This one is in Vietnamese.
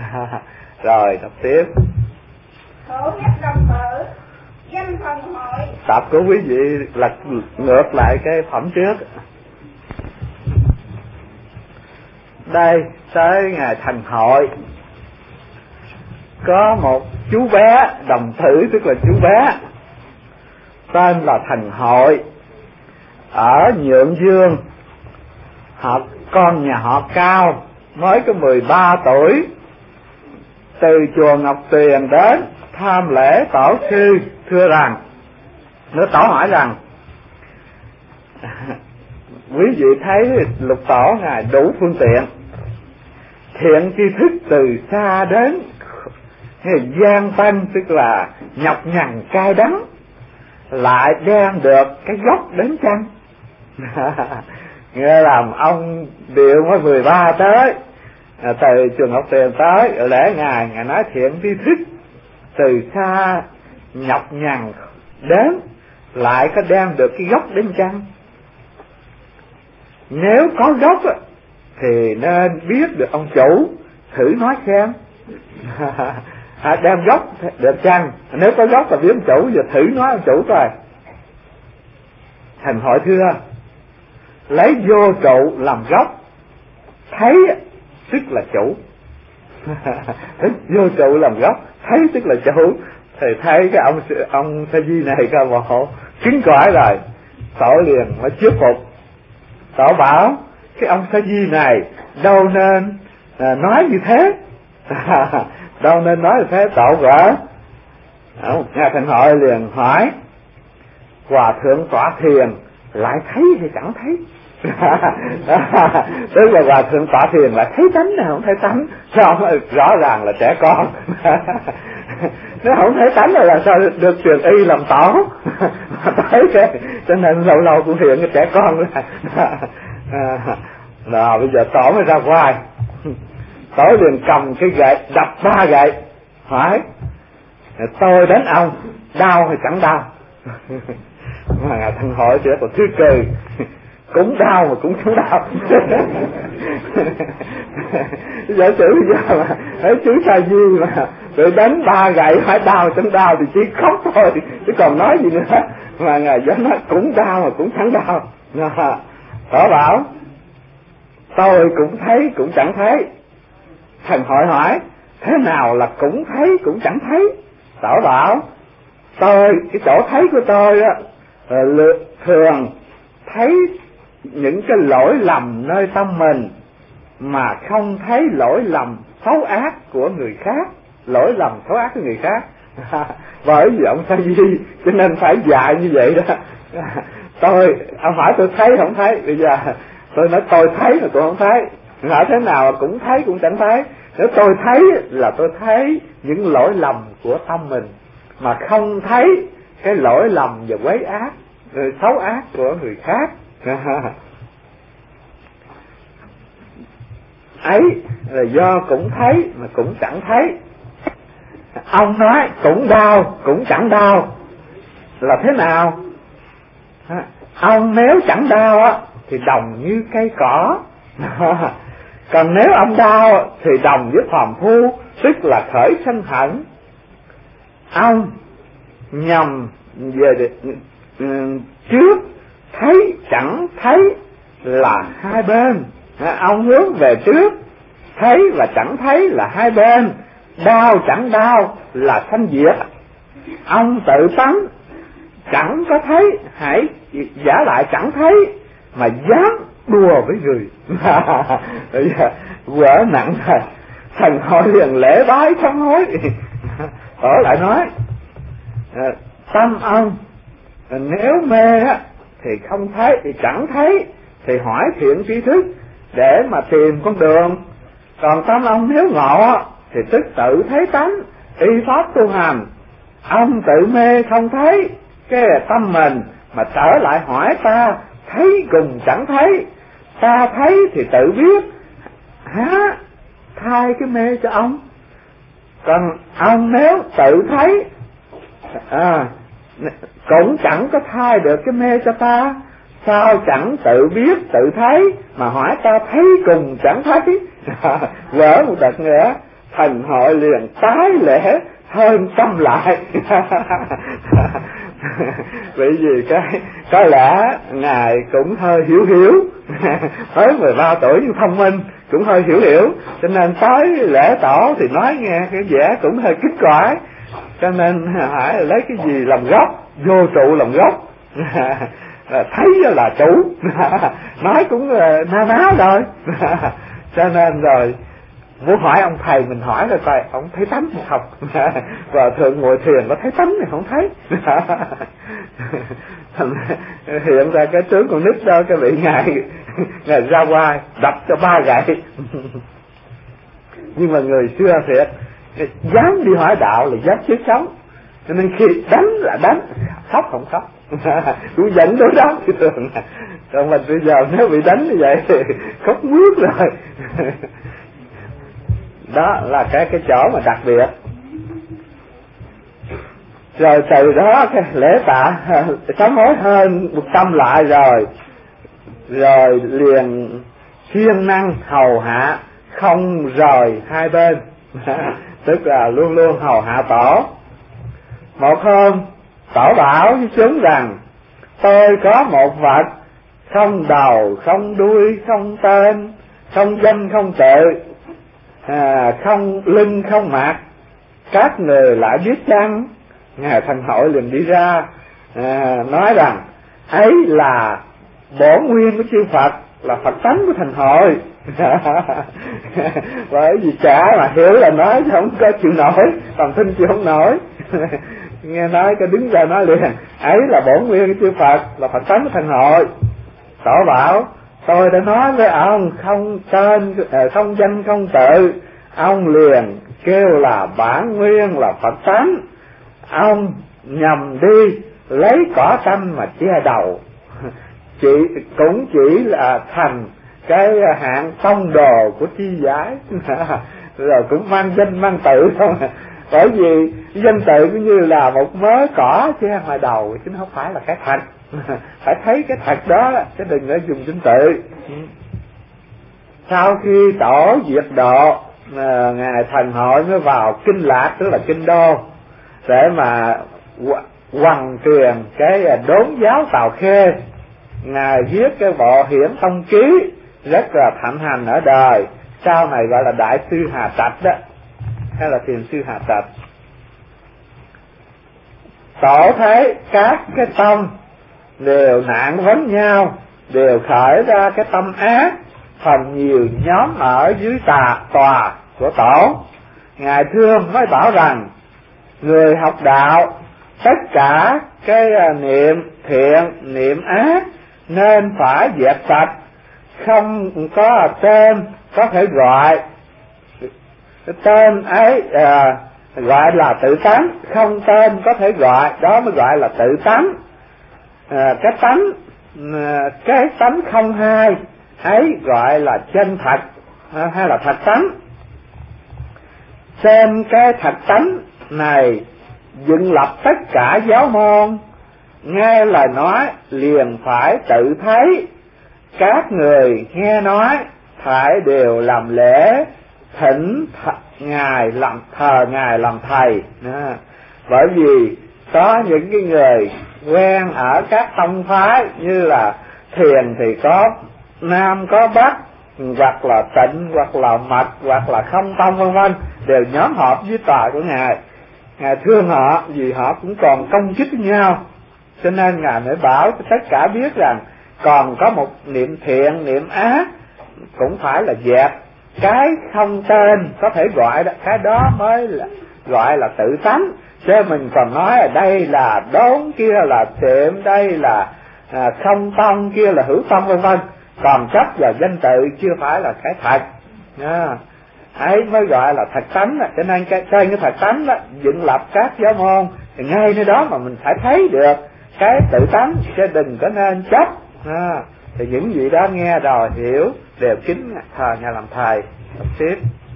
Rồi đọc tiếp. Khổ nhất đồng tử, danh thần hội. Tập của quý vị lật ngược lại cái phẩm trước. Đây tới ngày thành hội, có một chú bé đồng tử, tức là chú bé tên là Thành Hội, ở Nhượng Dương. Con nhà họ Cao, mới có 13 tuổi, từ chùa Ngọc Tuyền đến tham lễ tổ sư, thưa rằng, nếu tổ hỏi rằng quý vị thấy Lục Tổ ngài đủ phương tiện, thiện tri thức từ xa đến gian tân, tức là nhọc nhằn cay đắng, lại đem được cái gốc đến chăng? Nghe làm ông Điệu mới 13 tới, từ chùa Ngọc Tuyền tới ở lễ ngài nói thiện tri thức từ xa nhọc nhằn đến, lại có đem được cái gốc đến chăng? Nếu có gốc thì nên biết được ông chủ, thử nói xem. Đem gốc được chăng? Nếu có gốc là biết ông chủ, giờ thử nói ông chủ coi. Thành Hội thưa, lấy vô trụ làm gốc, thấy tức là chủ. Vô trụ làm gốc, thấy tức là chủ. Thì thấy cái ông Sa Di này ca bộ chứng cõi rồi, tổ liền mới thuyết phục. Tổ bảo cái ông Sa Di này đâu nên nói như thế. Đâu nên nói như thế. Tổ gỡ. Ngài Thành Hội liền hỏi, Hòa thượng tọa thiền lại thấy hay chẳng thấy? Tức là Hòa thượng tọa thiền lại thấy tánh hay không thấy tánh? Sao rõ ràng là trẻ con. Nếu không thấy tánh rồi là sao được truyền y làm tổ? Tới cái cho nên lâu lâu cũng hiện cái trẻ con. Rồi bây giờ tổ mới ra ngoài. Tổ liền cầm cái gậy đập 3 gậy, hỏi tôi đến ông đau hay chẳng đau? Mà Ngài Thành Hội chỉ còn thứ cười, cũng đau mà cũng chẳng đau. Giả sử bây giờ mà thấy chú Sa Di mà tự đánh 3 gậy phải đau chẳng đau thì chỉ khóc thôi, chứ còn nói gì nữa. Mà Ngài dám nói cũng đau mà cũng chẳng đau. Tổ bảo tôi cũng thấy cũng chẳng thấy. Thành Hội hỏi thế nào là cũng thấy cũng chẳng thấy? Tổ bảo tôi, cái chỗ thấy của tôi á, thường thấy những cái lỗi lầm nơi tâm mình, mà không thấy lỗi lầm xấu ác của người khác. Lỗi lầm xấu ác của người khác. Bởi vì ông Sa Di cho nên phải dạy như vậy đó. Ông hỏi tôi thấy không thấy, bây giờ tôi nói tôi thấy mà tôi không thấy. Hỏi thế nào cũng thấy cũng chẳng thấy. Nếu tôi thấy là tôi thấy những lỗi lầm của tâm mình, mà không thấy cái lỗi lầm và quấy ác, xấu ác của người khác. Ấy là do cũng thấy mà cũng chẳng thấy. Ông nói cũng đau cũng chẳng đau là thế nào? Ông nếu chẳng đau á thì đồng như cây cỏ. Còn nếu ông đau thì đồng với phàm phu, tức là khởi sanh hận. Ông nhầm về trước thấy chẳng thấy là hai bên. Ông hướng về trước, thấy và chẳng thấy là hai bên. Đau chẳng đau là sanh diệt. Ông tự tánh chẳng có thấy, hãy giả lại chẳng thấy mà dám đùa với người. Bây giờ vỡ nặng rồi. Thành Hội liền lễ bái sám hối. Ở lại nói tâm ông nếu mê á thì không thấy, thì chẳng thấy, thì hỏi thiện tri thức để mà tìm con đường. Còn tâm ông nếu ngộ thì tức tự thấy tánh, y pháp tu hành. Ông tự mê không thấy cái tâm mình, mà trở lại hỏi ta thấy cùng chẳng thấy. Ta thấy thì tự biết, thay cái mê cho ông. Còn ông nếu tự thấy cũng chẳng có thay được cái mê cho ta. Sao chẳng tự biết tự thấy mà hỏi ta thấy cùng chẳng thấy? Vỡ một đợt nữa. Thành hội liền tái lễ hơn tâm lại. Bởi vì có lẽ ngài cũng hơi hiểu mới 13 tuổi nhưng thông minh, cũng hơi hiểu, cho nên tới lễ tổ thì nói nghe cái vẻ cũng hơi kích quải, cho nên phải lấy cái gì làm gốc, vô trụ làm gốc. Thấy là chủ, nói cũng na ná rồi. Cho nên rồi muốn hỏi ông thầy, mình hỏi rồi coi ông thấy tánh hay không. Và thượng ngồi thiền có thấy tánh thì không thấy. Hiện ra cái tướng con nít đó, cái vị ngài ra ngoài đập cho 3 gậy. Nhưng mà người xưa thiệt, dám đi hỏi đạo là dám chết sống, cho nên khi đánh là đánh, khóc không khóc. Cũng dẫn đối đó thì thường. Còn mình bây giờ nếu bị đánh như vậy thì khóc mướt rồi. Đó là cái chỗ mà đặc biệt. Rồi từ đó cái lễ tạ sám hối hơn 100 lại rồi liền siêng năng hầu hạ, không rời hai bên. Tức là luôn luôn hầu hạ tổ. Một hôm tổ bảo với chúng rằng: tôi có một vật không đầu không đuôi không tên, không danh không tự, không lưng không mặt, các người lại biết chăng? Ngài Thành Hội liền đi ra nói rằng ấy là bổn nguyên của chư Phật, là Phật tánh của Thành Hội. Bởi vì chả mà hiểu là nói không có chịu nổi, còn tin chịu không nổi. Nghe nói cái đứng ra nói liền: ấy là bổn nguyên của chư Phật, là Phật tánh của Thành Hội. Tổ bảo: tôi đã nói với ông không tên, không danh không tự. Ông liền kêu là bản nguyên, là Phật tánh. Ông nhầm đi lấy cỏ tranh mà che đầu. Cũng chỉ là thành cái hạng tông đồ của chi giải. Rồi cũng mang danh mang tự không. Bởi vì danh tự cũng như là một mớ cỏ che ngoài đầu, chứ không phải là cái thật. Phải thấy cái thật đó, chứ đừng có dùng danh tự. Sau khi tổ diệt độ, ngài Thành Hội mới vào Kinh Lạc, tức là Kinh Đô, để mà hoằng truyền cái đốn giáo Tào Khê. Ngài viết cái bộ Hiển Tông Ký rất là thịnh hành ở đời, sau này gọi là Đại sư Hà Trạch đó, hay là Thiền sư Hà Trạch. Tổ thấy các cái tâm đều nạn vấn nhau, đều khởi ra cái tâm ác, phần nhiều nhóm ở dưới tòa của tổ. Ngài thương mới bảo rằng: người học đạo tất cả cái niệm thiện niệm ác nên phải dẹp sạch, không có tên có thể gọi. Cái tên ấy gọi là tự tánh, không tên có thể gọi, đó mới gọi là tự tánh. Cái tánh không hai ấy gọi là chân thật, hay là thật tánh. Xem cái thật tánh này dựng lập tất cả giáo môn, nghe lời nói liền phải tự thấy. Các người nghe nói phải đều làm lễ, thỉnh ngài làm thờ ngài làm thầy. Bởi vì có những cái người quen ở các tông phái, như là thiền thì có Nam có Bắc, hoặc là Tịnh, hoặc là Mật, hoặc là Không Tông vân vân, đều nhóm họp với tòa của ngài. Ngài thương họ vì họ cũng còn công kích với nhau, cho nên ngài mới bảo cho tất cả biết rằng còn có một niệm thiện niệm ác cũng phải là dẹp. Cái không tên có thể gọi đó, cái đó mới là gọi là tự tánh. Chứ mình còn nói ở đây là đốn, kia là tiệm, đây là không tông, kia là hữu tông vân vân, còn chấp vào danh tự chưa phải là cái thật. Ấy mới gọi là thật tánh. Cho nên trên cái thật tánh đó dựng lập các giáo môn, thì ngay nơi đó mà mình phải thấy được cái tự tánh, chứ đừng có nên chấp. Thì những vị đó nghe rồi hiểu, đều kính thờ nhà làm thầy. Tiếp